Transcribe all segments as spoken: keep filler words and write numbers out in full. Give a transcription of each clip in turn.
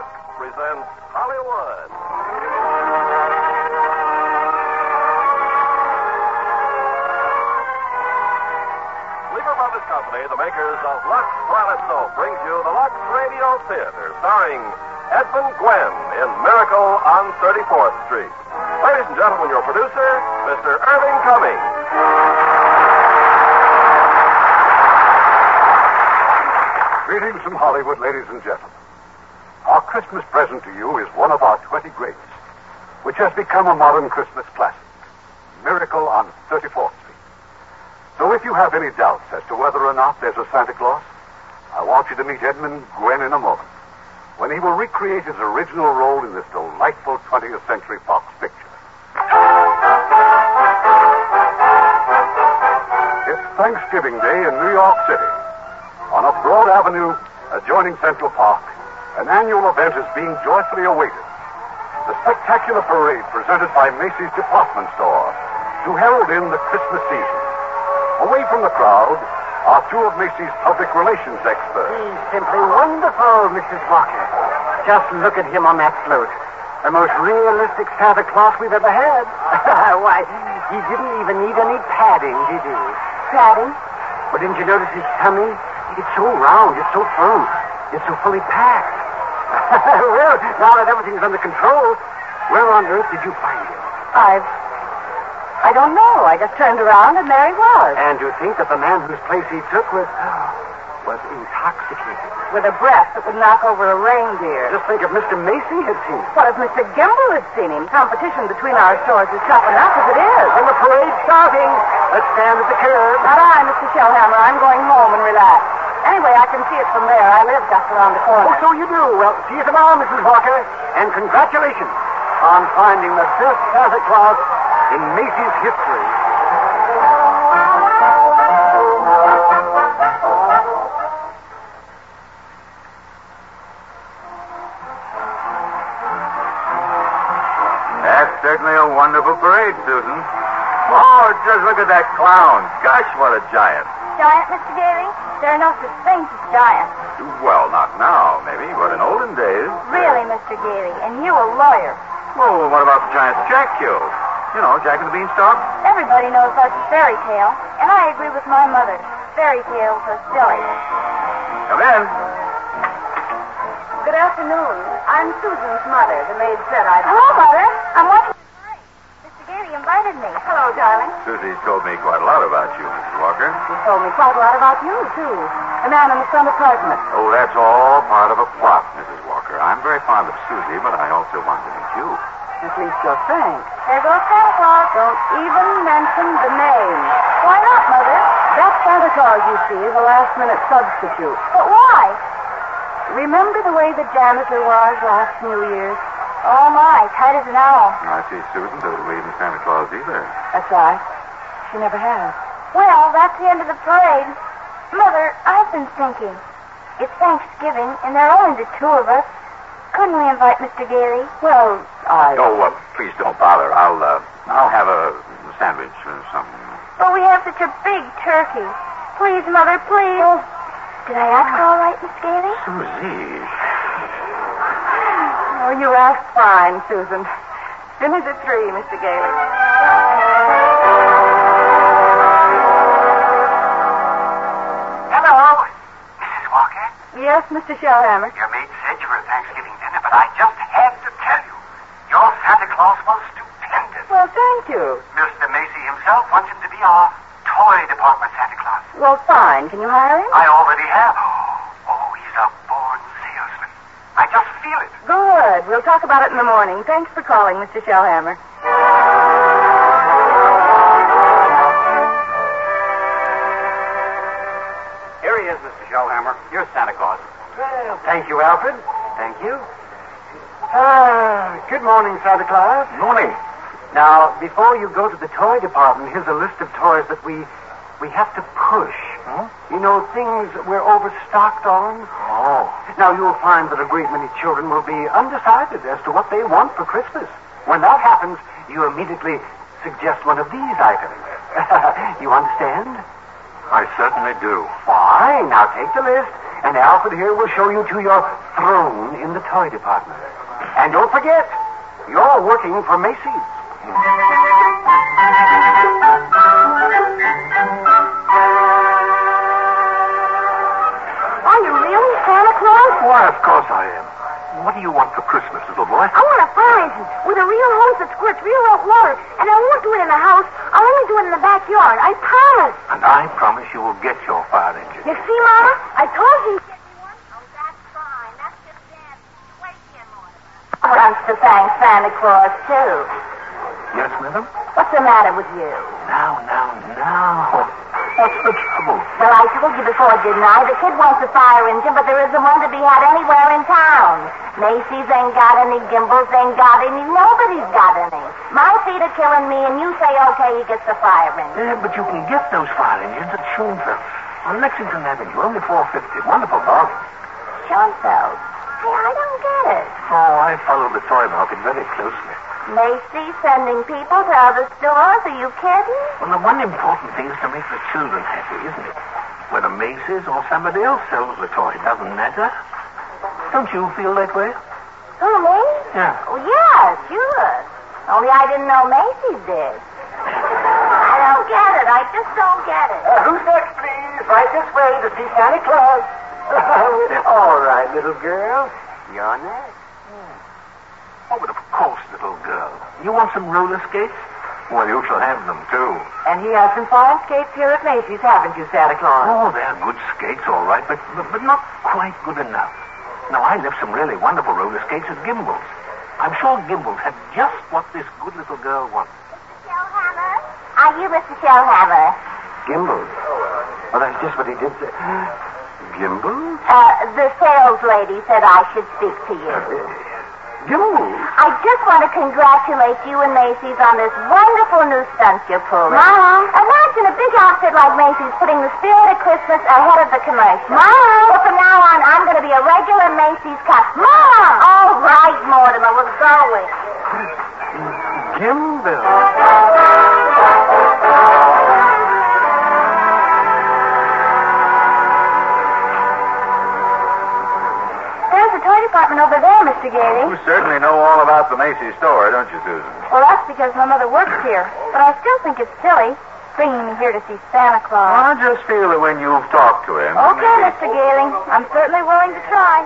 Fox presents Hollywood. Lever Brothers Company, the makers of Lux Toilet Soap, brings you the Lux Radio Theater, starring Edmund Gwen in Miracle on thirty-fourth Street. Ladies and gentlemen, your producer, Mister Irving Cummings. Greetings from Hollywood, ladies and gentlemen. Our Christmas present to you is one of our twenty greats, which has become a modern Christmas classic, Miracle on thirty-fourth Street. So if you have any doubts as to whether or not there's a Santa Claus, I want you to meet Edmund Gwen in a moment, when he will recreate his original role in this delightful twentieth Century Fox picture. It's Thanksgiving Day in New York City. On a broad avenue adjoining Central Park, an annual event is being joyfully awaited. The spectacular parade presented by Macy's department store to herald in the Christmas season. Away from the crowd are two of Macy's public relations experts. He's simply wonderful, Missus Walker. Just look at him on that float. The most realistic Santa Claus we've ever had. Why, he didn't even need any padding, did he? Padding? But didn't you notice his tummy? It's so round, it's so firm, it's so fully packed. Well, now that everything's under control, where on earth did you find him? I've... I don't know. I just turned around and there he was. And to think that the man whose place he took was... was intoxicated. With a breath that would knock over a reindeer. Just think if Mister Macy had seen him. What if Mister Gimble had seen him? Competition between our stores is tough enough as it is. And the parade's starting. Let's stand at the curb. Not I, Mister Shellhammer. I'm going home and relax. Anyway, I can see it from there. I live just around the corner. Oh, so you do. Well, see you tomorrow, Missus Walker. And congratulations on finding the best Santa Claus in Macy's history. That's certainly a wonderful parade, Susan. Oh, just look at that clown. Gosh, what a giant. Giant, Mister Daly? There are no such things as giants. Well, not now, maybe, but in olden days. Really, Mister Daly? And you a lawyer? Well, what about the giant Jack killed? You know, Jack and the Beanstalk? Everybody knows that's a fairy tale. And I agree with my mother. Fairy tales are silly. Come in. Good afternoon. I'm Susan's mother. The maid said I'd... Hello, Mother. I'm watching the parade. Mister Daly invited me. Hello, darling. Susie's told me quite a lot about you, Missus Walker. He told me quite a lot about you, too. The man in the front apartment. Oh, that's all part of a plot, Missus Walker. I'm very fond of Susie, but I also want to meet you. At least you're frank. There goes Santa Claus. Don't even mention the name. Why not, Mother? That Santa Claus, you see, is a last-minute substitute. But why? Remember the way the janitor was last New Year's? Oh, my. Tight as an owl. I see Susan doesn't believe in Santa Claus either. That's right. She never has. Well, that's the end of the parade. Mother, I've been thinking. It's Thanksgiving, and there are only the two of us. Couldn't we invite Mister Daly? Well, I... Oh, uh, please don't bother. I'll, uh, I'll have a sandwich or something. But we have such a big turkey. Please, Mother, please. Oh, did I ask all right, Miss Daly? Susie. Oh, you asked fine, Susan. Dinner's at three, Mister Gailey. Hello, Missus Walker. Yes, Mister Shellhammer. Your maid said you were at Thanksgiving dinner, but I just had to tell you. Your Santa Claus was stupendous. Well, thank you. Mister Macy himself wants him to be our toy department Santa Claus. Well, fine. Can you hire him? I already have. Oh, he's a born salesman. I just feel it. Good. We'll talk about it in the morning. Thanks for calling, Mister Shellhammer. Here he is, Mister Shellhammer. You're Santa Claus. Well, thank you, Alfred. Thank you. Ah, good morning, Santa Claus. Morning. Now, before you go to the toy department, here's a list of toys that we we have to push. Huh? You know, things that we're overstocked on. Oh. Now, you'll find that a great many children will be undecided as to what they want for Christmas. When that happens, you immediately suggest one of these items. You understand? I certainly do. Fine. Now, take the list And Alfred here will show you to your throne in the toy department. And don't forget, you're working for Macy's. Are you really Santa Claus? Why, of course I am. What do you want for Christmas, little boy? I want a fire engine with a real hose that squirts real hot water. And I won't do it in the house. I'll only do it in the backyard. I promise. And I promise you will get your fire engine. You see, Mama? I told you. Get me one? Oh, that's fine. That's just dancing. Wait here, Mortimer. Oh, I'm to thank Santa Claus, too. Yes, madam? What's the matter with you? Now, now, now. What's the trouble? Well, I told you before, didn't I? The kid wants a fire engine, but there isn't one to be had anywhere in town. Macy's ain't got any, Gimbel's ain't got any, nobody's got any. My feet are killing me, and you say, okay, he gets the fire engine. Yeah, but you can get those fire engines at Schoenfeld on Lexington Avenue, only four fifty. Wonderful bargain. Schoenfeld? Hey, I don't get it. Oh, I follow the toy market very closely. Macy's sending people to other stores? Are you kidding? Well, the one important thing is to make the children happy, isn't it? Whether Macy's or somebody else sells the toy, doesn't matter. Don't you feel that way? Who, me? Yeah. Oh, yeah, sure. Only I didn't know Macy's did. I don't get it. I just don't get it. Uh, who's next, please? Right this way to see Santa Claus. All right, little girl. You're next. Oh, but of course, little girl. You want some roller skates? Well, you shall have them, too. And he has some fine skates here at Macy's, haven't you, Santa Claus? Oh, they're good skates, all right, but, but, but not quite good enough. Now, I left some really wonderful roller skates at Gimbel's. I'm sure Gimbel's had just what this good little girl wants. Mister Shellhammer? Are you Mister Shellhammer? Gimbel's? Well, that's just what he did say. Gimbel's? Uh, the sales lady said I should speak to you. Gimbel's? I just want to congratulate you and Macy's on this wonderful new stunt you're pulling. Mom! Imagine a big outfit like Macy's putting the spirit of Christmas ahead of the commercial. Mom! So from now on, I'm going to be a regular Macy's customer. Mom! All right, Mortimer, we're going. Gimbel. Department over there, Mister Gailey. You certainly know all about the Macy's store, don't you, Susan? Well, that's because my mother works here. But I still think it's silly bringing me here to see Santa Claus. Well, I just feel that when you've talked to him... Okay, maybe... Mister Gailey. I'm certainly willing to try.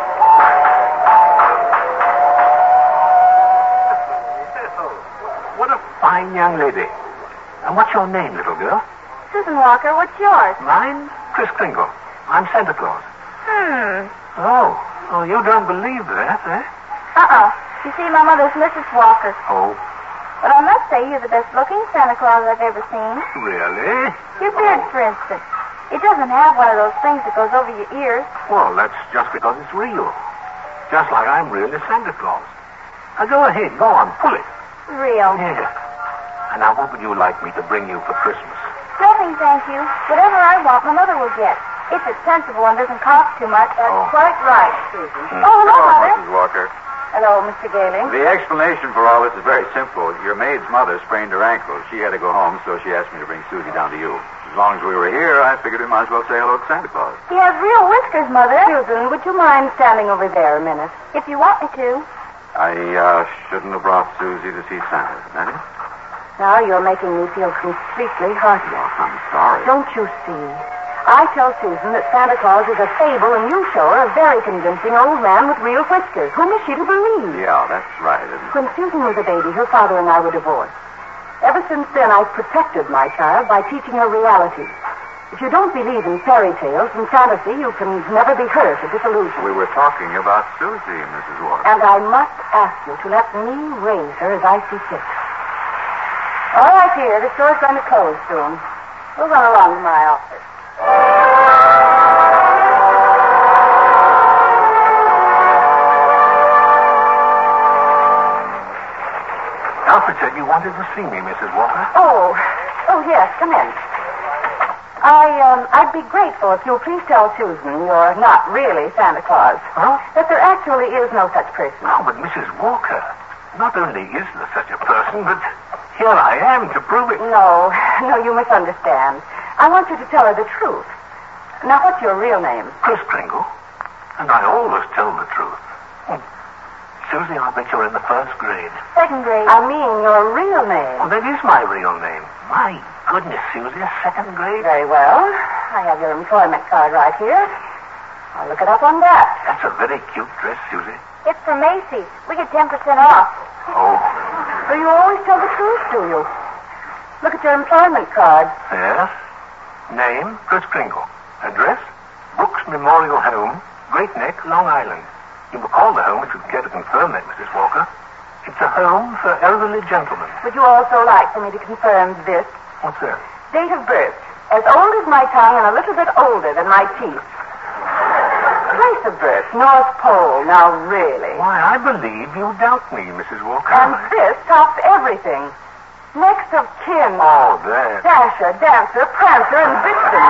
What a fine young lady. And what's your name, little girl? Susan Walker, what's yours? Mine? Chris Kringle. I'm Santa Claus. Hmm. Oh. Oh, you don't believe that, eh? Uh-uh. You see, my mother's Missus Walker. Oh. But I must say you're the best-looking Santa Claus I've ever seen. Really? Your beard, for instance. It doesn't have one of those things that goes over your ears. Well, that's just because it's real. Just like I'm really Santa Claus. Now, go ahead. Go on. Pull it. Real. Yeah. And now, what would you like me to bring you for Christmas? Nothing, thank you. Whatever I want, my mother will get. If it's sensible and doesn't cost too much. That's Oh. quite right, Susan. Hmm. Oh, hello, Hello, Mother. Missus Walker. Hello, Mister Gailey. The explanation for all this is very simple. Your maid's mother sprained her ankle. She had to go home, so she asked me to bring Susie down to you. As long as we were here, I figured we might as well say hello to Santa Claus. He has real whiskers, Mother. Susan, would you mind standing over there a minute? If you want me to. I uh, shouldn't have brought Susie to see Santa, that it? Now you're making me feel completely heartless. Well, I'm sorry. Don't you see? I tell Susan that Santa Claus is a fable, and you show her a very convincing old man with real whiskers. Whom is she to believe? Yeah, that's right. Isn't it? When Susan was a baby, her father and I were divorced. Ever since then, I've protected my child by teaching her reality. If you don't believe in fairy tales and fantasy, you can never be hurt or disillusioned. We were talking about Susie, Missus Walker. And I must ask you to let me raise her as I see fit. All right, dear. The store's going to close soon. We'll run along to my office. Alfred said you wanted to see me, Missus Walker. Oh, oh yes, come in. I, um, I'd be grateful if you'll please tell Susan you're not really Santa Claus. Huh? That there actually is no such person. No, but Missus Walker, not only is there such a person, but here I am to prove it. No, no, you misunderstand. I want you to tell her the truth. Now, what's your real name? Kris Kringle. And I always tell the truth. Oh, Susie, I bet you're in the first grade. Second grade. I mean, your real name. Oh, that is my real name. My goodness, Susie, a second grade? Very well. I have your employment card right here. I'll look it up on that. That's a very cute dress, Susie. It's from Macy's. We get ten percent off. Oh. So you always tell the truth, do you? Look at your employment card. Yes. Name, Kris Kringle. Address, Brooks Memorial Home, Great Neck, Long Island. You will call the home if you care to confirm that, Missus Walker. It's a home for elderly gentlemen. Would you also like for me to confirm this? What's that? Date of birth. As old as my tongue and a little bit older than my teeth. Place of birth, North Pole. Now, really. Why, I believe you doubt me, Missus Walker. And this tops everything. Next of kin. Oh, that. Dasher, Dancer, Prancer, and Vixen.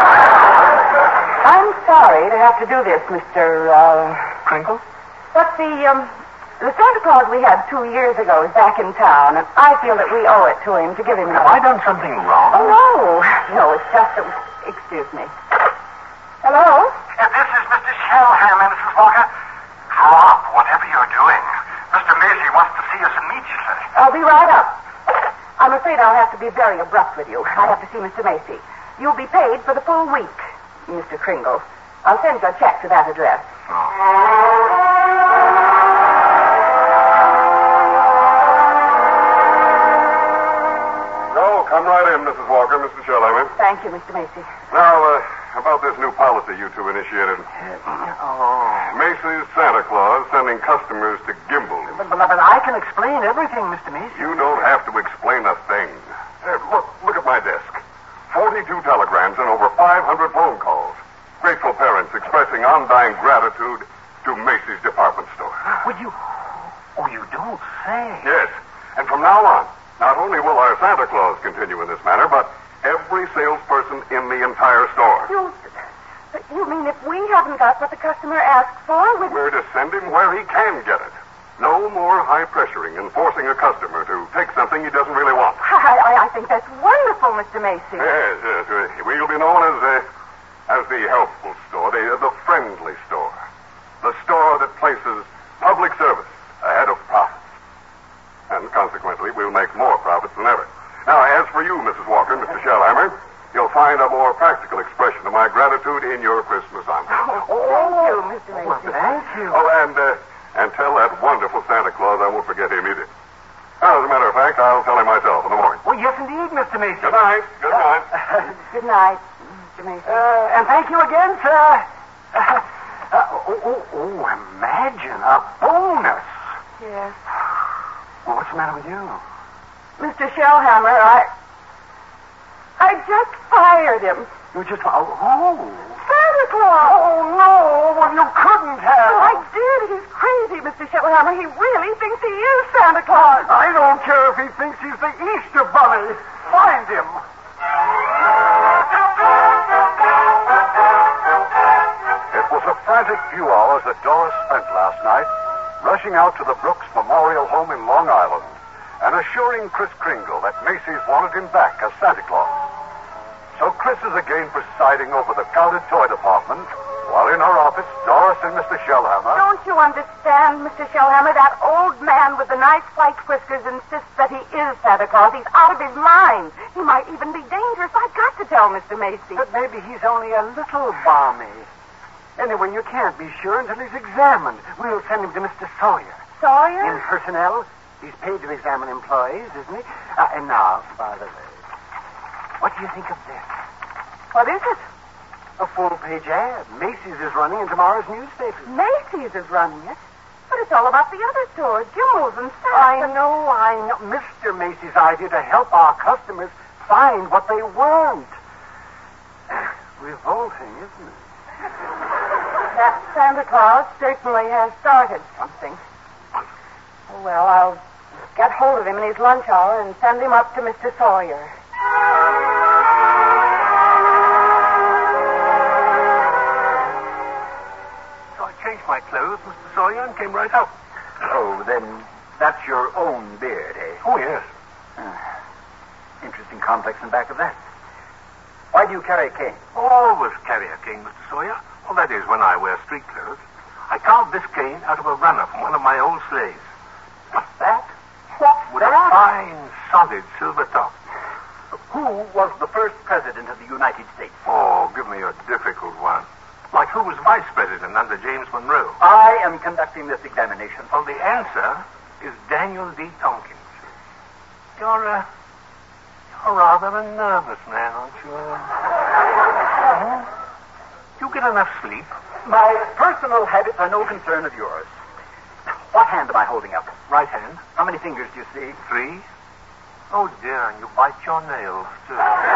I'm sorry to have to do this, Mister Uh... Kringle? But the, um, the Santa Claus we had two years ago is back in town, and I feel that we owe it to him to give him... Have I done something wrong? Oh, no. No, it's just that... Excuse me. Hello? Uh, this is Mister Shellhammer, Missus Walker. Grow up, whatever you're doing. Mister Macy wants to see us immediately. I'll be right up. I'm afraid I'll have to be very abrupt with you. I have to see Mister Macy. You'll be paid for the full week, Mister Kringle. I'll send you a check to that address. No, come right in, Missus Walker, Mister Shellhammer. Thank you, Mister Macy. Now, uh, about this new policy you two initiated. Oh. Macy's Santa Claus sending customers to Gimbel's. But, but, but I can explain everything, Mister Macy. You don't have to explain a thing. Hey, look, look at my desk. forty-two telegrams and over five hundred phone calls. Grateful parents expressing undying gratitude to Macy's department store. Would you... Oh, you don't say. Yes, and from now on, not only will our Santa Claus continue in this manner, but every salesperson in the entire store. You... You mean if we haven't got what the customer asks for, we... We're to send him where he can get it. No more high-pressuring and forcing a customer to take something he doesn't really want. I, I, I think that's wonderful, Mister Macy. Yes, yes. We'll be known as, uh, as the helpful store, the, the friendly store. The store that places public service ahead of profits. And consequently, we'll make more profits than ever. Now, as for you, Missus Walker, Mister Shellhammer, you'll find a more practical expression of my gratitude in your Christmas envelope. Oh, thank you, Mister Macy. Well, thank you. Oh, and, uh, and tell that wonderful Santa Claus I won't forget him either. Now, as a matter of fact, I'll tell him myself in the morning. Oh, yes, indeed, Mister Macy. Good night. Good night. Good night, Mister Macy. Uh, and thank you again, sir. Uh, uh, oh, oh, oh, imagine a bonus. Yes. Well, what's the matter with you? Mister Shellhammer, I... I just fired him. You just... Oh, oh. Santa Claus! Oh, no. Well, you couldn't have. Oh, I did. He's crazy, Mister Shellhammer. He really thinks he is Santa Claus. I don't care if he thinks he's the Easter Bunny. Find him. It was a frantic few hours that Doris spent last night rushing out to the Brooks Memorial Home in Long Island and assuring Kris Kringle that Macy's wanted him back as Santa Claus. So Kris is again presiding over the counted toy department, while in her office, Doris and Mister Shellhammer... Don't you understand, Mister Shellhammer? That old man with the nice white whiskers insists that he is Santa Claus. He's out of his mind. He might even be dangerous. I've got to tell Mister Macy. But maybe he's only a little balmy. Anyway, you can't be sure until he's examined. We'll send him to Mister Sawyer. Sawyer? In personnel. He's paid to examine employees, isn't he? Uh, and now, by the way, what do you think of this? What is it? A full-page ad. Macy's is running in tomorrow's newspapers. Macy's is running it? But it's all about the other stores, Gimbel's and Saks. I know, I know. Mister Macy's idea to help our customers find what they want. Revolting, isn't it? That Santa Claus certainly has started something. Oh, well, I'll get hold of him in his lunch hour and send him up to Mister Sawyer. So I changed my clothes, Mister Sawyer, and came right out. Oh, then that's your own beard, eh? Oh, yes. Uh, interesting complex in back of that. Why Why do you carry a cane? Always carry a cane, Mister Sawyer. Well, that is when I wear street clothes. I carved this cane out of a runner from one of my old sleighs. What's that? What's With that? a fine, solid silver top. Who was the first president of the United States? Oh, give me a difficult one. Like who was vice president under James Monroe? I am conducting this examination. Well, the answer is Daniel D. Tompkins. You're, uh, you're rather a nervous man, aren't you? Hmm? You get enough sleep? My personal habits are no concern of yours. What hand am I holding up? Right hand. How many fingers do you see? Three. Oh, dear, and you bite your nails, too.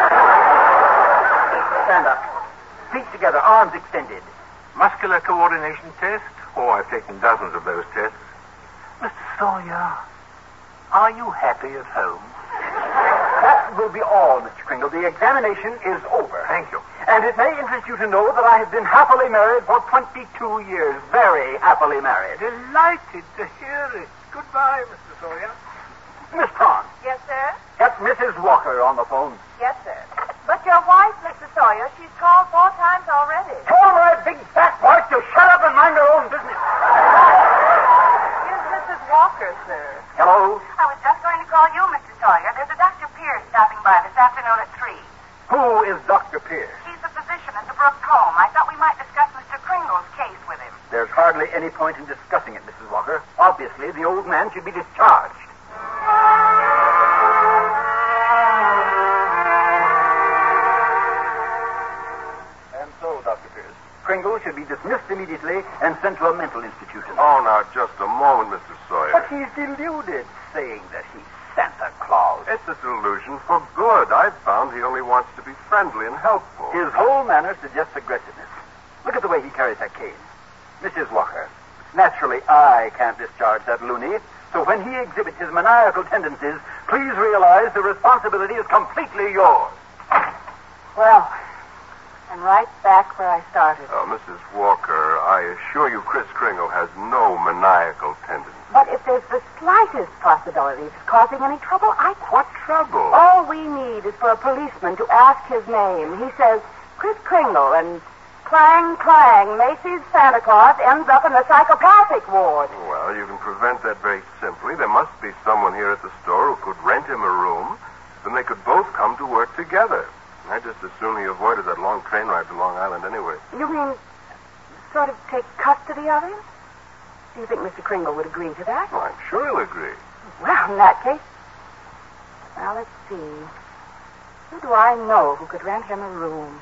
Stand up. Feet together, arms extended. Muscular coordination test? Oh, I've taken dozens of those tests. Mister Sawyer, are you happy at home? That will be all, Mister Kringle. The examination is over. Thank you. And it may interest you to know that I have been happily married for twenty-two years. Very happily married. Delighted to hear it. Goodbye, Mister Sawyer. Miss Prawn, Yes, sir? get Missus Walker on the phone. Yes, sir. But your wife, Mister Sawyer, she's called four times already. Tell my big fat wife to shut up and mind her own business. Here's Missus Walker, sir. Hello? I was just going to call you, Mister Sawyer. There's a Doctor Pierce stopping by this afternoon at three. Who is Doctor Pierce? He's the physician at the Brooks home. I thought we might discuss Mister Kringle's case with him. There's hardly any point in discussing it, Missus Walker. Obviously, the old man should be discharged. And so, Doctor Pierce, Kringle should be dismissed immediately and sent to a mental institution. Oh, now, just a moment, Mister Sawyer. But he's deluded, saying that he's Santa Claus. It's a delusion for good. I've found he only wants to be friendly and helpful. His whole manner suggests aggressiveness. Look at the way he carries that cane. Missus Walker, naturally I can't discharge that loony, so when he exhibits his maniacal tendencies, please realize the responsibility is completely yours. Well, I'm right back where I started. Uh, Missus Walker, I assure you Chris Kringle has no maniacal tendency. But if there's the slightest possibility of causing any trouble, I... What trouble? All we need is for a policeman to ask his name. He says, Chris Kringle, and clang, clang, Macy's Santa Claus ends up in the psychopathic ward. Well, you can prevent that very simply. There must be someone here at the store who could rent him a room. Then they could both come to work together. I just as soon he avoided that long train ride to Long Island anyway. You mean sort of take custody of him? Do you think Mister Kringle would agree to that? Well, I'm sure he'll agree. Well, in that case... Now, let's see. Who do I know who could rent him a room?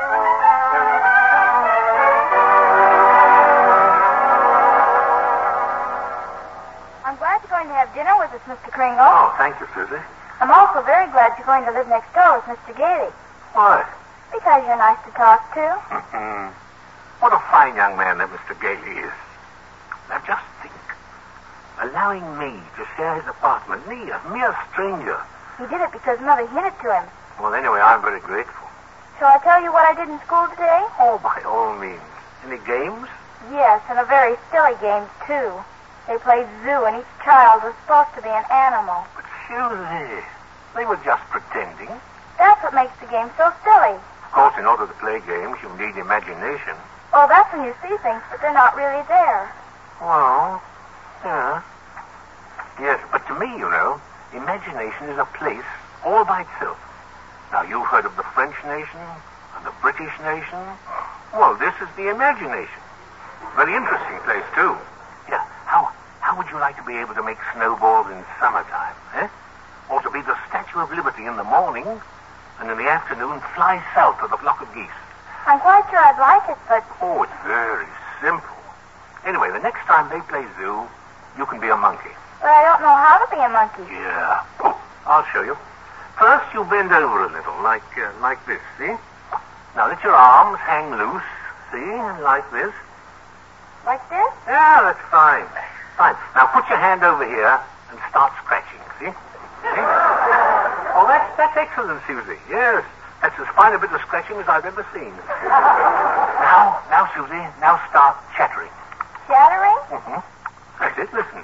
I'm glad you're going to have dinner with us, Mister Kringle. Oh, thank you, Susie. I'm also very glad you're going to live next door with Mister Gailey. Why? Because you're nice to talk to. What a fine young man that Mister Gailey is. Now, just think. Allowing me to share his apartment, me, a mere stranger. He did it because Mother hinted to him. Well, anyway, I'm very grateful. Shall I tell you what I did in school today? Oh, by all means. Any games? Yes, and a very silly game, too. They played zoo, and each child was supposed to be an animal. But Susie, they were just pretending. That's what makes the game so silly. Of course, in order to play games, you need imagination. Oh, that's when you see things, but they're not really there. Well, yeah. Yes, but to me, you know, imagination is a place all by itself. Now, you've heard of the French nation and the British nation. Well, this is the imagination. Very interesting place, too. Yeah, how how would you like to be able to make snowballs in summertime, eh? Or to be the Statue of Liberty in the morning, and in the afternoon fly south with a flock of geese? I'm quite sure I'd like it, but... Oh, it's very simple. Anyway, the next time they play zoo, you can be a monkey. But I don't know how to be a monkey. Yeah. Oh, I'll show you. First, you bend over a little, like uh, like this, see? Now, let your arms hang loose, see? Like this. Like this? Yeah, that's fine. Fine. Now, put your hand over here and start scratching, see? See? Oh, that's, that's excellent, Susie. Yes. That's as fine a bit of scratching as I've ever seen. Now, now, Susie, now start chattering. Chattering? Mm-hmm. That's it. Listen.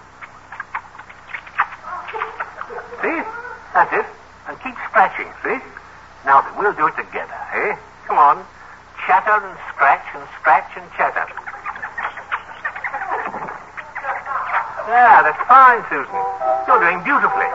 See? That's it. And keep scratching, see? Now then, we'll do it together, eh? Come on. Chatter and scratch and scratch and chatter. Yeah, that's fine, Susan. You're doing beautifully.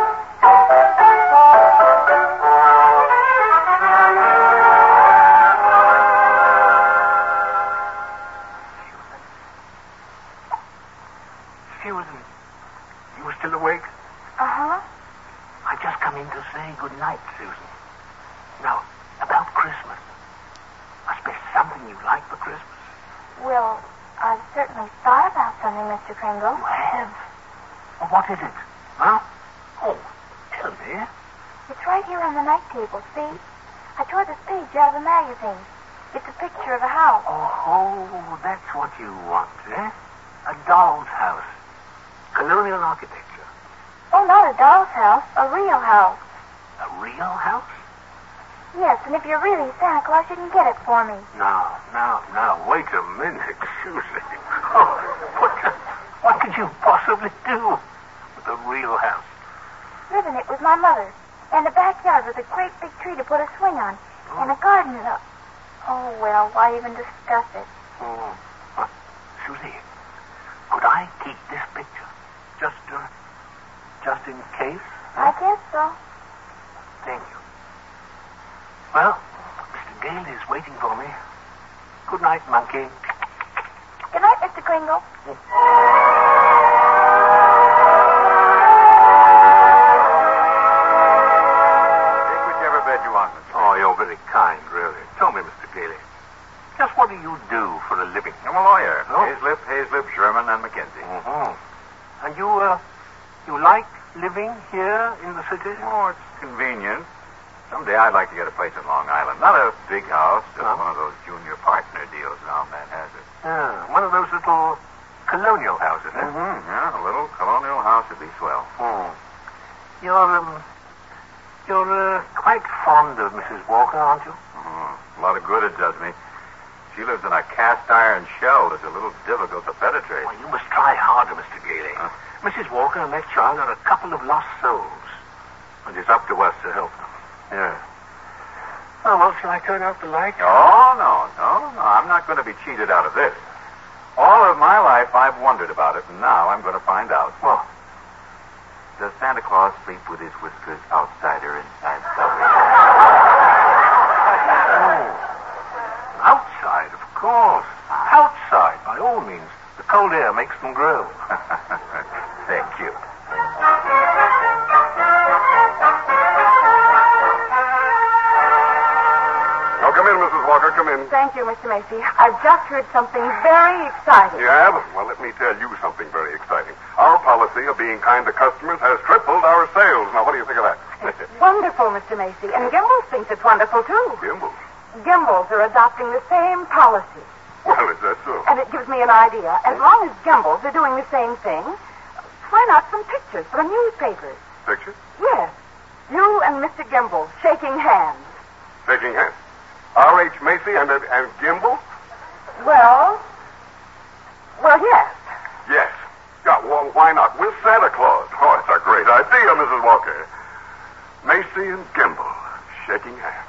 Susan, you still awake? Uh-huh. I just come in to say good night, Susan. Now, about Christmas. Must be something you like for Christmas. Well, I've certainly thought about something, Mister Kringle. You have? Well, what is it? Huh? Oh, tell me. It's right here on the night table, see? I tore this page out of the magazine. It's a picture of a house. Oh, oh, that's what you want, eh? A doll's house. Colonial architecture. Oh, not a doll's house, a real house. A real house? Yes, and if you're really Santa Claus, you can get it for me. Now, now, now, wait a minute, Susie. Oh, what, what could you possibly do with a real house? Live in it with my mother. And a backyard with a great big tree to put a swing on. Oh. And a garden and a... Oh, well, why even discuss it? Oh. Uh, Susie, could I keep this picture? Just, uh, just in case? Huh? I guess so. Thank you. Well, Mister Gale is waiting for me. Good night, monkey. Good night, Mister Kringle. Take whichever bed you want, Mister Oh, you're very kind, really. Tell me, Mister Gale, just what do you do for a living? I'm a lawyer. Oh. Hayslip, Hayslip, Sherman, and McKenzie. Mm-hmm. And you, uh, you like living here in the city? Oh, it's convenient. Someday I'd like to get a place in Long Island. Not a big house, just Huh? one of those junior partner deals now Manhasset. Yeah, one of those little colonial houses, eh? Mm-hmm. Yeah, a little colonial house would be swell. Hmm. You're, um, you're, uh, quite fond of Missus Walker, aren't you? Oh, a lot of good it does me. She lives in a cast iron shell that's a little difficult to penetrate. Well, you must try harder, Mister Gale. Huh? Missus Walker and that child are a couple of lost souls. And it's up to us to help them. Yeah. Oh, well, shall I turn out the light? Oh, no, no, no. I'm not going to be cheated out of this. All of my life I've wondered about it, and now I'm going to find out. What? Does Santa Claus sleep with his whiskers outside or inside the Oh. Outside, of course. Outside, by all means. The cold air makes them grow. Thank you. Now, come in, Missus Walker, come in. Thank you, Mister Macy. I've just heard something very exciting. You have? Well, let me tell you something very exciting. Our policy of being kind to customers has tripled our sales. Now, what do you think of that? It's wonderful, Mister Macy. And Gimbals thinks it's wonderful, too. Gimbals? Gimbals are adopting the same policy. Well, is that so? And it gives me an idea. As long as Gimbals are doing the same thing, why not some pictures for the newspapers? Pictures? Yes. You and Mister Gimbals shaking hands. Shaking hands. R H. Macy and, and Gimbal? Well, well, yes. Yes. Yeah, well, why not? With Santa Claus. Oh, it's a great idea, Missus Walker. Macy and Gimbal shaking hands.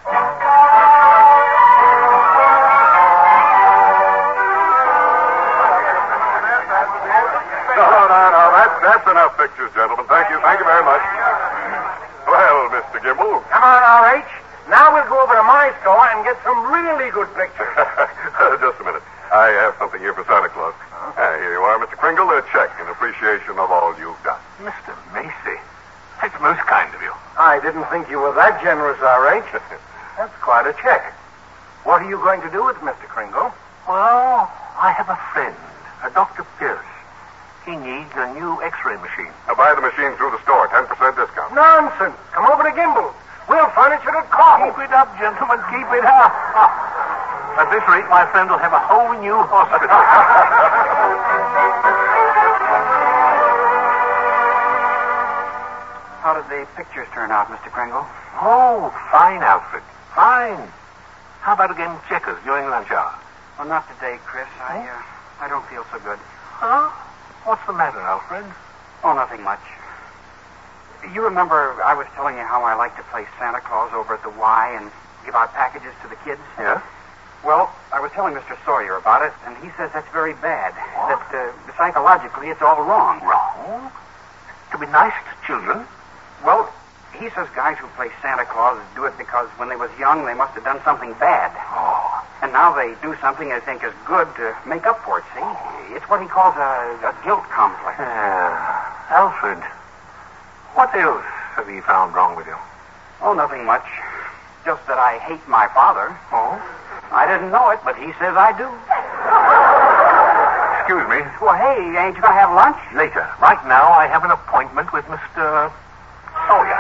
No, no, no, no. That's, that's enough pictures, gentlemen. Thank you. Thank you very much. Well, Mister Gimbal. Come on, R H. Now we'll go over to my store and get some really good pictures. Just a minute. I have something here for Santa Claus. Uh, here you are, Mister Kringle. A check in appreciation of all you've done. Mister Macy, that's most kind of you. I didn't think you were that generous, R H. That's quite a check. What are you going to do with it, Mister Kringle? Well, I have a friend, a Doctor Pierce. He needs a new X-ray machine. Now, buy the machine through the store. ten percent discount. Nonsense. Come over to Gimbal. We'll furnish it at cost. Keep it up, gentlemen. Keep it up. At this rate, my friend will have a whole new hospital. How did the pictures turn out, Mister Kringle? Oh, fine outfit. Fine. How about a game of checkers during lunch hour? Well, not today, Chris. I, uh, I don't feel so good. Huh? What's the matter, Alfred? Oh, nothing much. You remember I was telling you how I like to play Santa Claus over at the Y and give out packages to the kids? Yes? Well, I was telling Mister Sawyer about it, and he says that's very bad. What? That uh, psychologically it's all wrong. Wrong? To be nice to children? Well, he says guys who play Santa Claus do it because when they was young they must have done something bad. Oh. And now they do something they think is good to make up for it, see? It's what he calls a, a guilt complex. Uh, Alfred, what else have you found wrong with you? Oh, nothing much. Just that I hate my father. Oh? I didn't know it, but he says I do. Excuse me. Well, hey, ain't you going to have lunch? Later. Right now, I have an appointment with Mister Sawyer.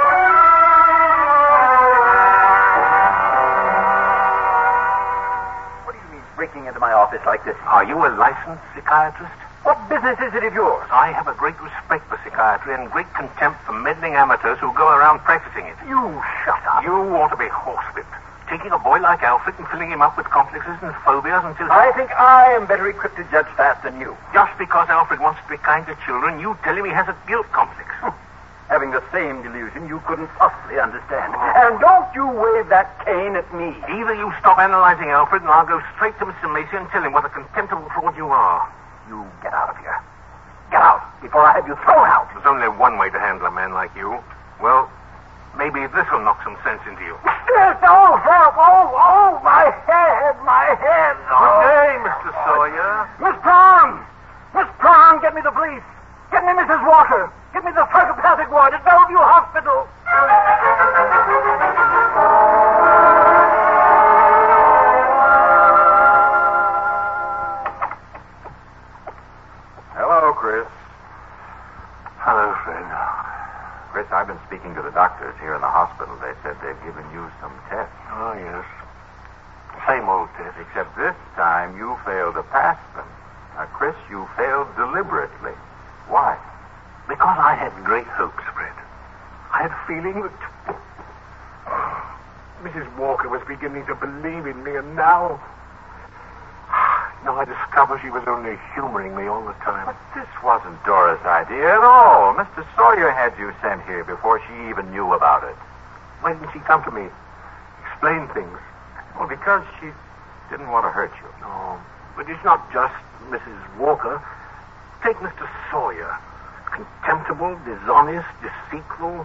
What do you mean, breaking into my office like this? Are you a licensed psychiatrist? What business is it of yours? I have a great respect for psychiatry and great contempt for meddling amateurs who go around practicing it. You shut up. You ought to be horsewhipped. Taking a boy like Alfred and filling him up with complexes and phobias until... I think I am better equipped to judge that than you. Just because Alfred wants to be kind to children, you tell him he has a guilt complex. Having the same delusion you couldn't possibly understand. And don't you wave that cane at me. Either you stop analyzing Alfred and I'll go straight to Mister Macy and tell him what a contemptible fraud you are. You get out of here. Get out before I have you thrown out. There's only one way to handle a man like you. Well, maybe this will knock some sense into you. Yes, oh, help, oh, oh, my head, my head. Oh. Good day, Mister Sawyer. Miss Prong! Miss Prong, get me the police. Get me Missus Walker. Get me the psychopathic ward at Bellevue Hospital. Hello, Chris. Hello, Fred. Chris, I've been speaking to the doctors here in the hospital. They said they've given you some tests. Oh, yes. Same old test. Except this time you failed to pass them. Now, Chris, you failed deliberately. Why? Because I had great hopes, Fred. I had a feeling that Missus Walker was beginning to believe in me, and now... Now I discover she was only humoring me all the time. But this wasn't Dora's idea at all. Mister Sawyer had you sent here before she even knew about it. Why didn't she come to me? Explain things. Well, because she didn't want to hurt you. No, but it's not just Missus Walker. Take Mister Sawyer. Contemptible, dishonest, deceitful.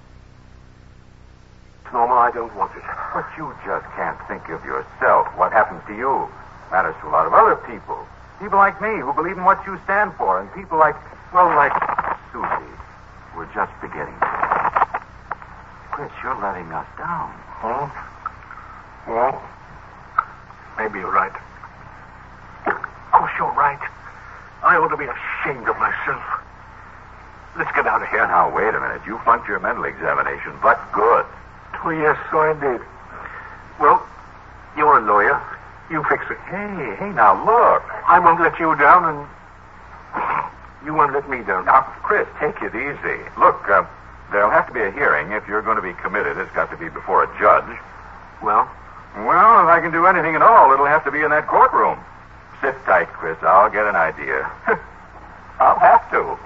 It's normal, I don't want it. But you just can't think of yourself. What happens to you matters to a lot of other people. People like me who believe in what you stand for, and people like, well, like Susie. We're just beginning. Chris, you're letting us down. Hmm? Well, maybe you're right. Of course you're right. I ought to be ashamed of myself. Let's get out of here. Now, wait a minute. You flunked your mental examination, but good. Oh, yes, so I did. Well, you're a lawyer. You fix it. Hey, hey, now look. I won't let you down, and you won't let me down. Now, Chris, take it easy. Look, uh, there'll have to be a hearing. If you're going to be committed, it's got to be before a judge. Well? Well, if I can do anything at all, it'll have to be in that courtroom. Sit tight, Chris. I'll get an idea. I'll have to.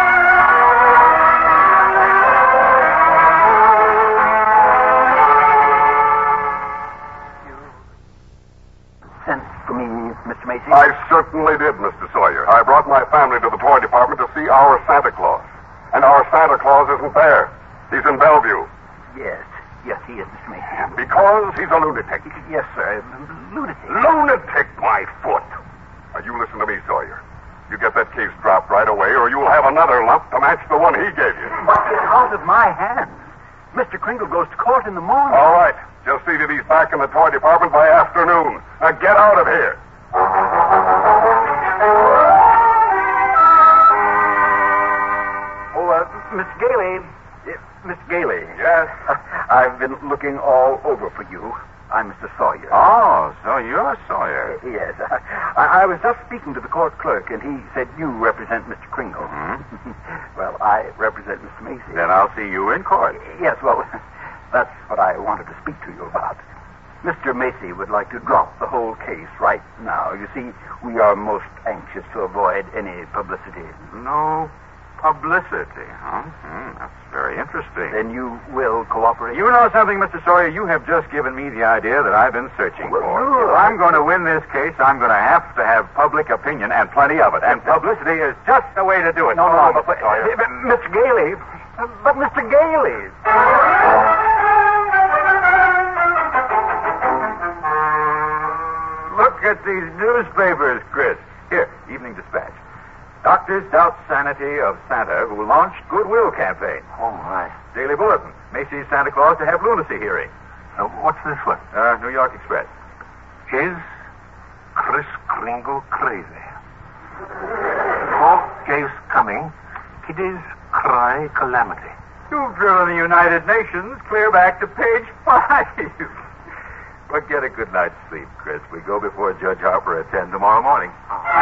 Sent for me, Mister Macy? I certainly did, Mister Sawyer. I brought my family to the toy department to see our Santa Claus. And our Santa Claus isn't there. He's in Bellevue. Yes. Yes, he is, Mister Macy. Because he's a lunatic. Yes, sir. Lunatic. Lunatic, my foot. Now, you listen to me, Sawyer. You get that case dropped right away, or you'll have another lump to match the one he gave you. But it's out of my hands. Mister Kringle goes to court in the morning. All right. Just see that he's back in the toy department by afternoon. Now, get out of here. Oh, uh, Miss Gailey. Uh, Miss Gailey. Yes? I've been looking all over for you. I'm Mister Sawyer. Oh, so you're Sawyer. Yes. I, I was just speaking to the court clerk, and he said you represent Mister Kringle. Mm-hmm. Well, I represent Mister Macy. Then I'll see you in court. Yes, well, that's what I wanted to speak to you about. Mister Macy would like to drop the whole case right now. You see, we are most anxious to avoid any publicity. No Publicity, huh? Hmm, that's very interesting. Then you will cooperate? You know something, Mister Sawyer? You have just given me the idea that I've been searching Well, for. sure. If I'm going to win this case, I'm going to have to have public opinion, and plenty of it. And publicity is just the way to do it. No, no, but, but, but, but Mister Gailey. But Mister Gailey. Look at these newspapers, Chris. Here, Evening Dispatch. Doctors doubt sanity of Santa who launched Goodwill campaign. Oh, my. Daily Bulletin. Macy's Santa Claus to have lunacy hearing. Uh, what's this one? Uh, New York Express. Is Kris Kringle crazy? Hawk Gaze coming. Kiddies cry calamity. You've driven the United Nations clear back to page five. But get a good night's sleep, Chris. We go before Judge Harper at ten tomorrow morning.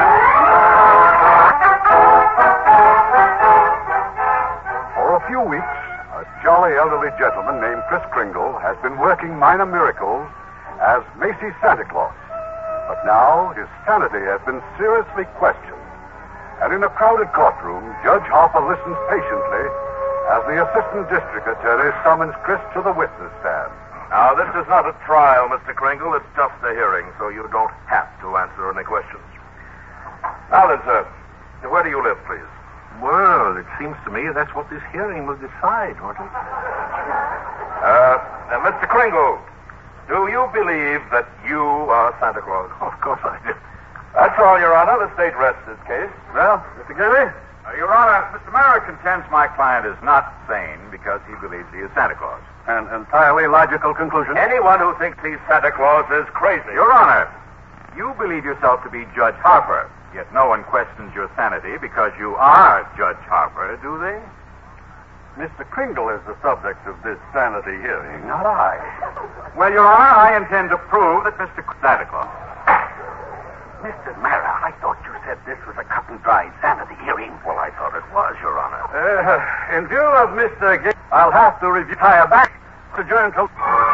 For a few weeks, a jolly elderly gentleman named Kris Kringle has been working minor miracles as Macy's Santa Claus. But now his sanity has been seriously questioned. And in a crowded courtroom, Judge Harper listens patiently as the assistant district attorney summons Chris to the witness stand. Now, this is not a trial, Mister Kringle. It's just a hearing, so you don't have to answer any questions. Now then, sir, where do you live, please? Well, it seems to me that's what this hearing will decide, won't it? Uh, uh, Mister Kringle, do you believe that you are Santa Claus? Of course I do. That's all, Your Honor. The state rests this case. Well, Mister Gailey? Uh, Your Honor, Mister Merrick contends my client is not sane because he believes he is Santa Claus. An entirely logical conclusion. Anyone who thinks he's Santa Claus is crazy. Your Honor, you believe yourself to be Judge Harper, yet no one questions your sanity because you are Judge Harper, do they? Mister Kringle is the subject of this sanity hearing, not I. Well, Your Honor, I intend to prove that Mister Santa Claus... Mister Mara, I thought you said this was a cut and dried sanity hearing. Well, I thought it was, Your Honor. Uh, in view of Mister G, I'll have to retire back to adjourn till...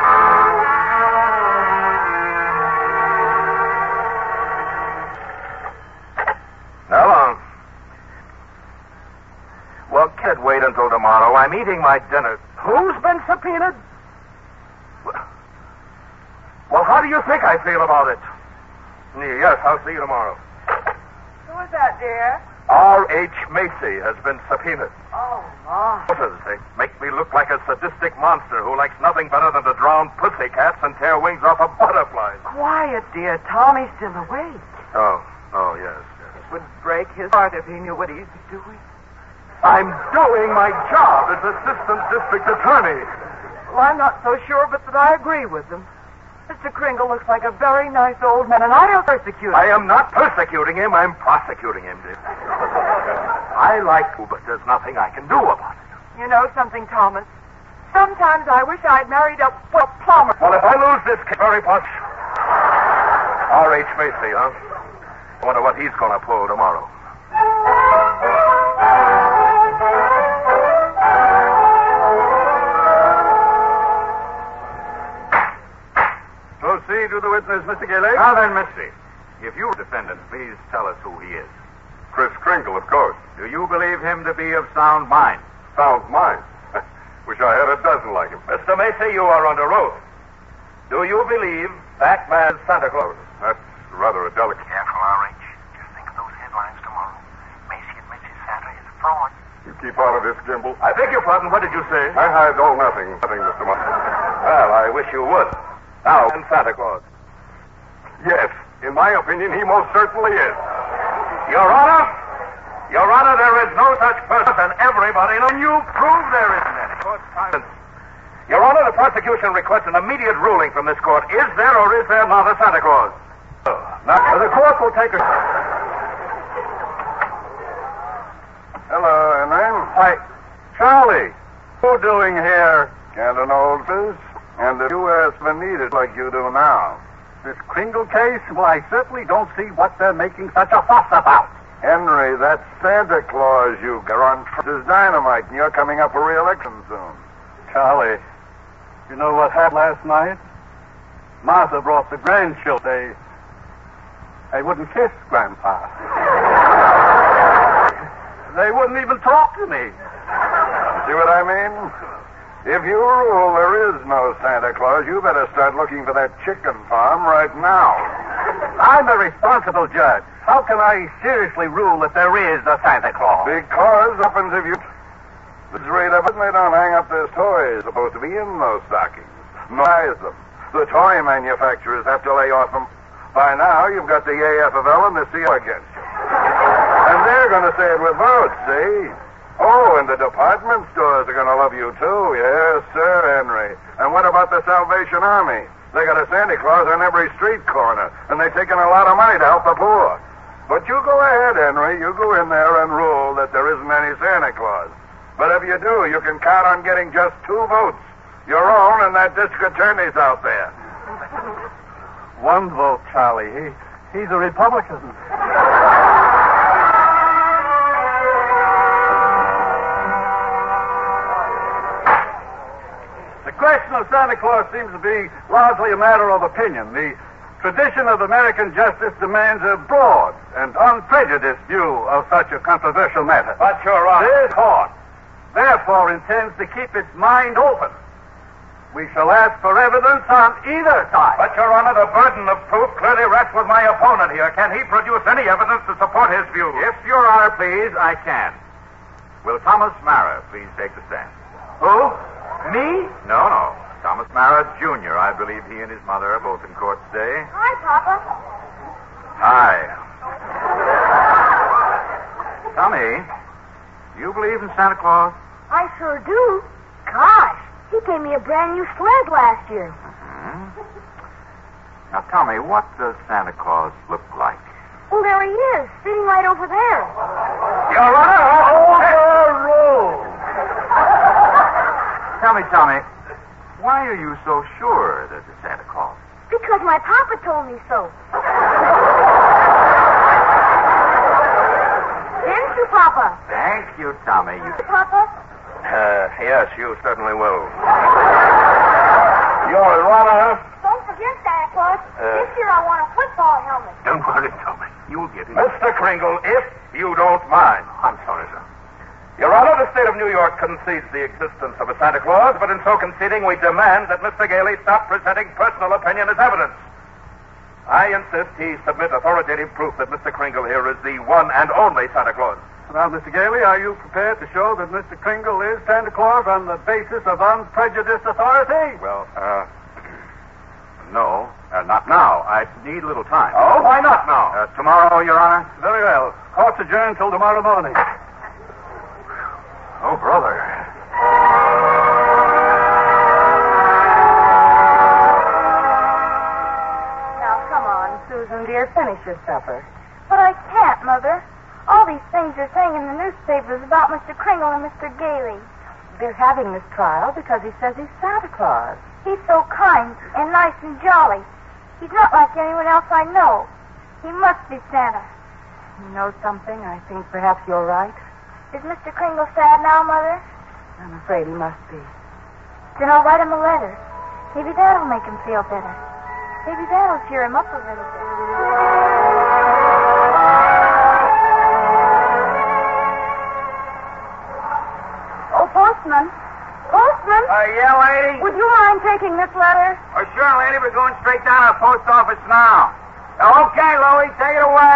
Now, uh, well, can't wait until tomorrow. I'm eating my dinner. Who's been subpoenaed? Well, how do you think I feel about it? Yes, I'll see you tomorrow. Who is that, dear? R H Macy has been subpoenaed. Oh, my. They make me look like a sadistic monster who likes nothing better than to drown pussycats and tear wings off of butterflies. Quiet, dear. Tommy's still awake. Oh, oh, yes, yes. It would break his heart if he knew what he's doing. I'm doing my job as assistant district attorney. Well, I'm not so sure, but that I agree with him. Mister Kringle looks like a very nice old man, and I don't persecute him. I am not persecuting him. I'm prosecuting him, dear. I like you, but there's nothing I can do about it. You know something, Thomas? Sometimes I wish I'd married a, a plumber. Well, if I lose this case very much... R H Macy, huh? I wonder what he's going to pull tomorrow. Proceed to the witness, Mister Gailey. Now then, Misty, if you were defendant, please tell us who he is. Kris Kringle, of course. Do you believe him to be of sound mind? Sounds mine. Wish I had a dozen like him. Mister Macy, you are under oath. Do you believe that man's Santa Claus? That's rather a delicate... Careful, R H. Just think of those headlines tomorrow. Macy admits his Santa is a fraud. You keep out of this, Gimble. I beg your pardon. What did you say? I hide oh nothing. Nothing, Mister Martin. Well, I wish you would. Now, and Santa Claus. Yes, in my opinion, he most certainly is. Your Honor, Your Honor, there is no such person, and everybody knows. You prove there isn't any. Your Honor, the prosecution requests an immediate ruling from this court. Is there or is there not a Santa Claus? Now, the court will take a... Hello, name? Hi. Charlie. What are you doing here? Canton Old Fizz. And the U S been needed like you do now. This Kringle case? Well, I certainly don't see what they're making such a fuss about. Henry, that Santa Claus you run is dynamite, and you're coming up for re-election soon. Charlie, you know what happened last night? Martha brought the grandchildren. They, they wouldn't kiss Grandpa. They wouldn't even talk. talk to me. See what I mean? If you rule there is no Santa Claus, you better start looking for that chicken farm right now. I'm a responsible judge. How can I seriously rule that there is a Santa Claus? Because happens if you... This rate of it, they don't hang up their toys supposed to be in those stockings. Buys them. The toy manufacturers have to lay off them. By now, you've got the A F L and the C O against you. And they're going to say it with votes, see? Oh, and the department stores are going to love you, too. Yes, sir, Henry. And what about the Salvation Army? They got a Santa Claus on every street corner, and they're taking a lot of money to help the poor. But you go ahead, Henry. You go in there and rule that there isn't any Santa Claus. But if you do, you can count on getting just two votes. Your own and that district attorney's out there. One vote, Charlie. He, he's a Republican. The question of Santa Claus seems to be largely a matter of opinion. The tradition of American justice demands a broad and unprejudiced view of such a controversial matter. But, Your Honor... This court, therefore, intends to keep its mind open. We shall ask for evidence on either side. But, Your Honor, the burden of proof clearly rests with my opponent here. Can he produce any evidence to support his view? If Your Honor please, I can. Will Thomas Mara please take the stand? Who? Me? No, no. Thomas Mara, Junior I believe he and his mother are both in court today. Hi, Papa. Hi. Tommy, do you believe in Santa Claus? I sure do. Gosh, he gave me a brand new sled last year. Mm-hmm. Now, Tommy, what does Santa Claus look like? Well, there he is, sitting right over there. Your Honor, overruled. Tell me, Tommy, why are you so sure there's a Santa Claus? Because my papa told me so. Didn't you, Papa? Thank you, Tommy. You... Papa? Uh, yes, you certainly will. Your Honor. Don't forget, Santa Claus. Uh, this year I want a football helmet. Don't worry, Tommy. You'll get it. Mister Kringle, if you don't mind. I'm sorry, sir. Your Honor, the state of New York concedes the existence of a Santa Claus, but in so conceding, we demand that Mister Gailey stop presenting personal opinion as evidence. I insist he submit authoritative proof that Mister Kringle here is the one and only Santa Claus. Now, Mister Gailey, are you prepared to show that Mister Kringle is Santa Claus on the basis of unprejudiced authority? Well, uh, no, uh, not now. I need a little time. Oh, why not now? Uh, tomorrow, Your Honor? Very well. Court's adjourned till tomorrow morning. Oh, brother. Now, come on, Susan, dear, finish your supper. But I can't, Mother. All these things are saying in the newspapers about Mister Kringle and Mister Gailey. They're having this trial because he says he's Santa Claus. He's so kind and nice and jolly. He's not like anyone else I know. He must be Santa. You know something? I think perhaps you're right. Is Mister Kringle sad now, Mother? I'm afraid he must be. Then I'll write him a letter. Maybe that'll make him feel better. Maybe that'll cheer him up a little bit. Oh, postman. Postman? Uh, yeah, lady? Would you mind taking this letter? Oh, sure, lady. We're going straight down to the post office now. Okay, Louie, take it away.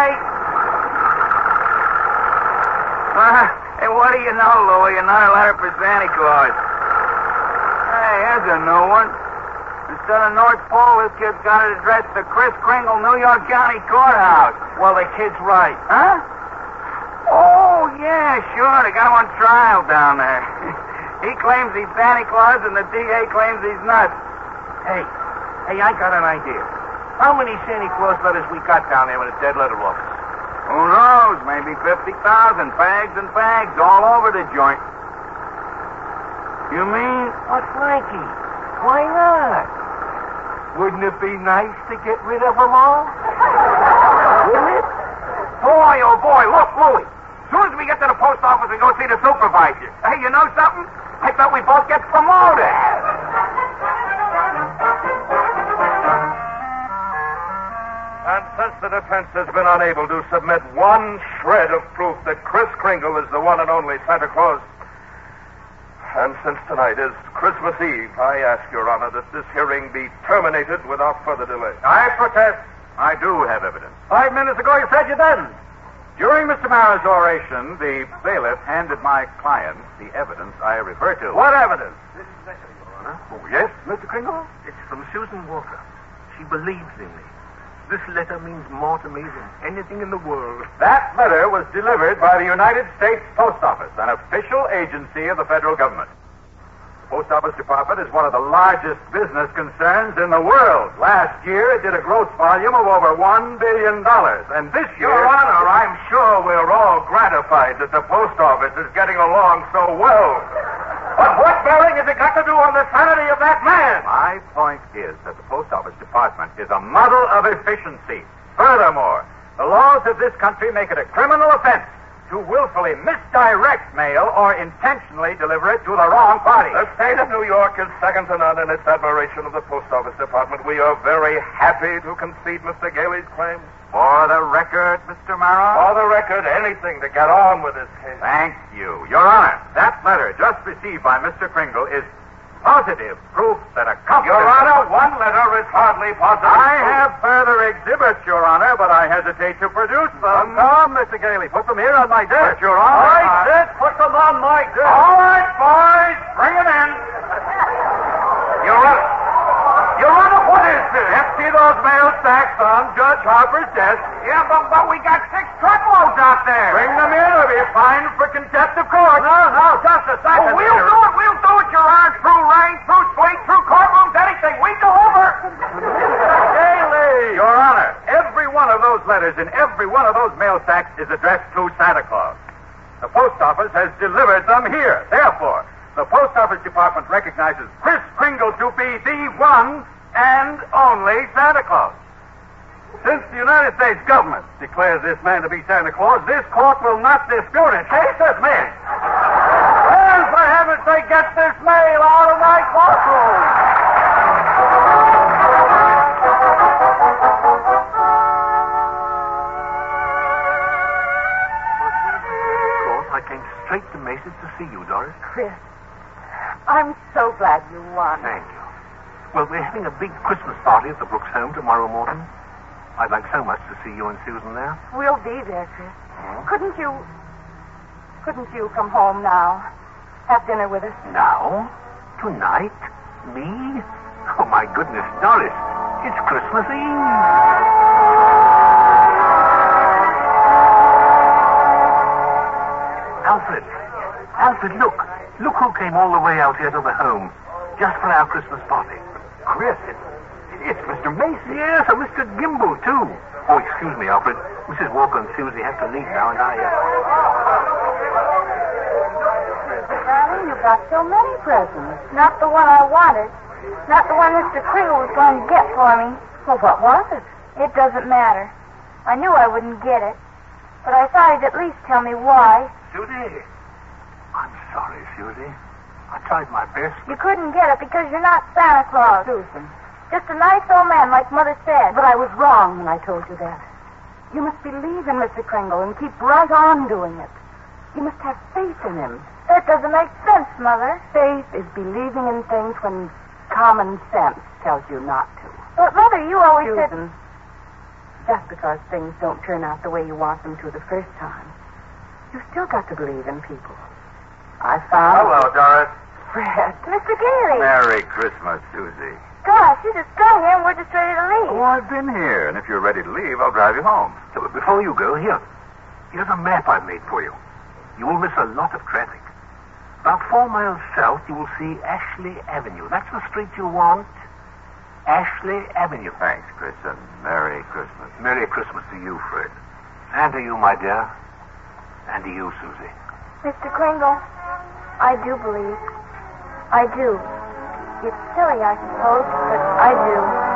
Uh, hey, what do you know, Louie? Another letter for Santa Claus. Hey, here's a new one. Instead of North Pole, this kid's got it addressed to Chris Kringle, New York County Courthouse. Well, the kid's right. Huh? Oh, yeah, sure. They got him on trial down there. He claims he's Santa Claus, and the D A claims he's nuts. Hey, hey, I got an idea. How many Santa Claus letters we got down there in the dead letter office? Who knows? Maybe fifty thousand. Fags and fags all over the joint. You mean? What, Frankie? Why not? Wouldn't it be nice to get rid of them all? Wouldn't it? Boy, oh boy, look, Louie. As soon as we get to the post office and go see the supervisor. Hey, you know something? I thought we both get promoted. And since the defense has been unable to submit one shred of proof that Kris Kringle is the one and only Santa Claus, and since tonight is Christmas Eve, I ask Your Honor that this hearing be terminated without further delay. I protest. I do have evidence. Five minutes ago you said you didn't. During Mister Mara's oration, the bailiff handed my client the evidence I refer to. What evidence? This letter, Your Honor. Oh, yes, Mister Kringle? It's from Susan Walker. She believes in me. This letter means more to me than anything in the world. That letter was delivered by the United States Post Office, an official agency of the federal government. The Post Office Department is one of the largest business concerns in the world. Last year, it did a gross volume of over one billion dollars. And this year... Your Honor, I'm sure we're all gratified that the Post Office is getting along so well. But what bearing has it got to do on the sanity of that man? My point is that the Post Office Department is a model of efficiency. Furthermore, the laws of this country make it a criminal offense to willfully misdirect mail or intentionally deliver it to the wrong party. The state of New York is second to none in its admiration of the Post Office Department. We are very happy to concede Mister Gailey's claims. For the record, Mister Mara? For the record, anything to get on with this case. Thank you. Your Honor, that letter just received by Mister Kringle is positive proof that a competent... Your Honor, one letter is hardly positive. I have further exhibits, Your Honor, but I hesitate to produce them. Come, Mister Gailey, put them here on my desk. But, Your Honor... I I... said put them on my desk. All right, boys, bring them in. Your Honor... Your Honor, what is this? Empty those mail sacks on Judge Harper's desk. Yeah, but, but we got six truckloads out there. Bring them in or be fined for contempt of court. No, no, just a second. Oh, we'll do it. We'll do it, Your Honor. Through rain, through sleet, through courtrooms, anything. We deliver. Gailey! Your Honor, every one of those letters in every one of those mail sacks is addressed to Santa Claus. The Post Office has delivered them here. Therefore, the Post Office Department recognizes Kris Kringle to be the one and only Santa Claus. Since the United States government declares this man to be Santa Claus, this court will not dispute it. Case dismissed. Well, for heaven's sake, get this mail out of my courtroom. Of course, I came straight to Macy's to see you, Doris. Chris, I'm so glad you won. Thank you. Well, we're having a big Christmas party at the Brooks home tomorrow morning. I'd like so much to see you and Susan there. We'll be there, Chris. Couldn't you... Couldn't you come home now? Have dinner with us? Now? Tonight? Me? Oh, my goodness, Doris. It's Christmas Eve. Alfred. Alfred, look. Look who came all the way out here to the home. Just for our Christmas party. Chris, it's, it's Mister Macy. Yes, and Mister Gimble, too. Oh, excuse me, Alfred. Missus Walker and Susie have to leave now, and I... Uh... Darling, you got so many presents. Not the one I wanted. Not the one Mister Kringle was going to get for me. Well, what was it? It doesn't matter. I knew I wouldn't get it. But I thought he'd at least tell me why. Susie. I'm sorry, Susie. I tried my best. You couldn't get it because you're not Santa Claus. Susan. Just a nice old man like Mother said. But I was wrong when I told you that. You must believe in Mister Kringle and keep right on doing it. You must have faith in him. That doesn't make sense, Mother. Faith is believing in things when common sense tells you not to. But, Mother, you always Susan, said... just because things don't turn out the way you want them to the first time, you've still got to believe in people. I found... Hello, Doris. Fred. Mister Gailey. Merry Christmas, Susie. Gosh, you just got here and we're just ready to leave. Oh, I've been here, and if you're ready to leave, I'll drive you home. So, before you go, here. Here's a map I've made for you. You will miss a lot of traffic. About four miles south, you will see Ashley Avenue. That's the street you want. Ashley Avenue. Thanks, Chris, and Merry Christmas. Merry Christmas to you, Fred. And to you, my dear. And to you, Susie. Mister Kringle, I do believe. I do. It's silly, I suppose, but I do.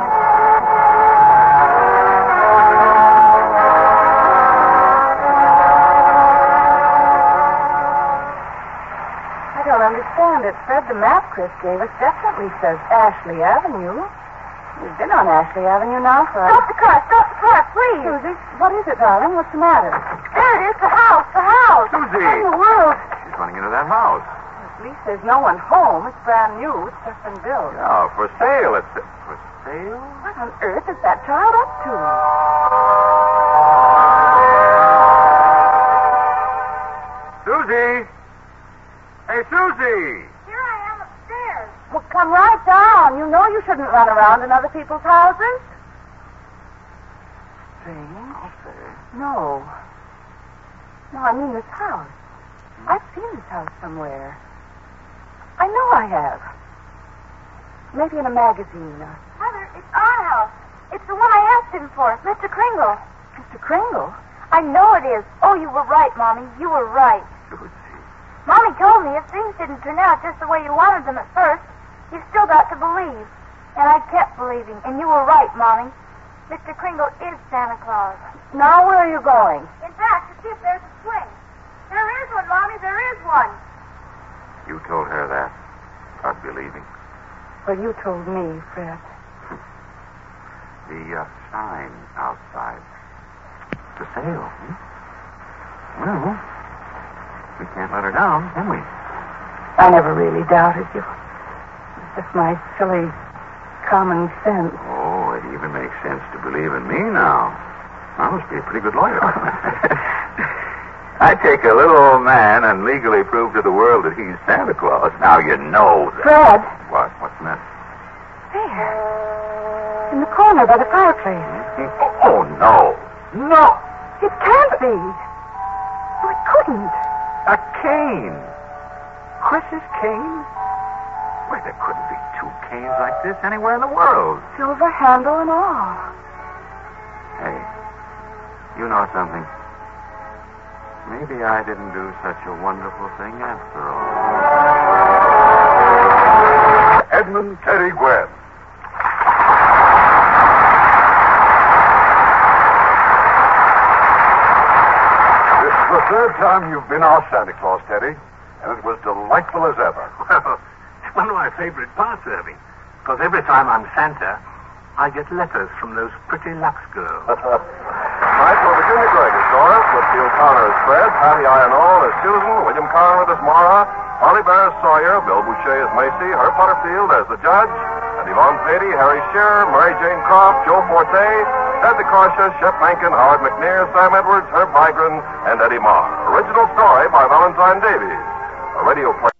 I don't understand it, Fred. The map Chris gave us definitely says Ashley Avenue. We've been on Ashley Avenue now for... Stop the car! Stop the car! Fred, please. Susie, what is it, darling? What's the matter? There it is, the house, the house. Susie! What in the world? She's running into that house. At least there's no one home. It's brand new. It's just been built. Yeah, for sale. It's for sale? What on earth is that child up to? Susie! Hey, Susie! Here I am upstairs. Well, come right down. You know you shouldn't run around in other people's houses. Strange. I'll say. No. No, I mean this house. I've seen this house somewhere. I know I have. Maybe in a magazine. Or... Mother, it's our house. It's the one I asked him for, Mister Kringle. Mister Kringle? I know it is. Oh, you were right, Mommy. You were right. Susie. Mommy told me if things didn't turn out just the way you wanted them at first, you've still got to believe. And I kept believing. And you were right, Mommy. Mister Kringle is Santa Claus. Now where are you going? In fact, to see if there's a swing. There is one, Mommy. There is one. You told her that. I'd be leaving. Well, you told me, Fred. The uh, sign outside. For sale. Hmm? Well, we can't let her down, can we? I never really doubted you. It's just my silly common sense. Oh, it even makes sense to believe in me now. I must be a pretty good lawyer. I take a little old man and legally prove to the world that he's Santa Claus. Now you know that. Fred. What? What's the matter? There. In the corner by the fireplace. Oh, oh, no. No. It can't be. Oh, it couldn't. A cane. Chris's cane? Why, there couldn't be two canes like this anywhere in the world. Silver handle and all. Hey, you know something? Maybe I didn't do such a wonderful thing after all. Edmund Teddy Gwen. This is the third time you've been our Santa Claus, Teddy, and it was delightful as ever. Well, it's one of my favorite parts, Irving, because every time I'm Santa, I get letters from those pretty Lux girls. Michael, Virginia Gregg as Dora, Whitfield Connor as Fred, Patty Ionall as Susan, William Conrad as Mara, Holly Bear as Sawyer, Bill Boucher as Macy, Herb Butterfield as the Judge, and Yvonne Patey, Harry Shearer, Mary Jane Croft, Joe Forte, Ted DeCorsia, Shep Menken, Howard McNear, Sam Edwards, Herb Vigran, and Eddie Marr. Original story by Valentine Davies. A radio play.